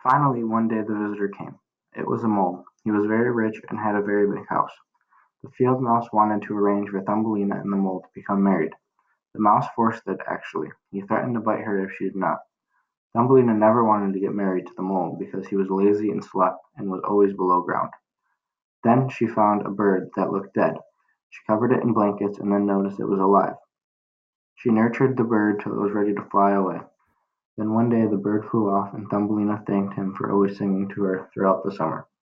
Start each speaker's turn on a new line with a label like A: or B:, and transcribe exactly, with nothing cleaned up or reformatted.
A: Finally one day the visitor came. It was a mole. He was very rich and had a very big house. The field mouse wanted to arrange for Thumbelina and the mole to become married. The mouse forced it, actually. He threatened to bite her if she did not. Thumbelina never wanted to get married to the mole because he was lazy and slept and was always below ground. Then she found a bird that looked dead. She covered it in blankets and then noticed it was alive. She nurtured the bird till it was ready to fly away. Then one day the bird flew off and Thumbelina thanked him for always singing to her throughout the summer.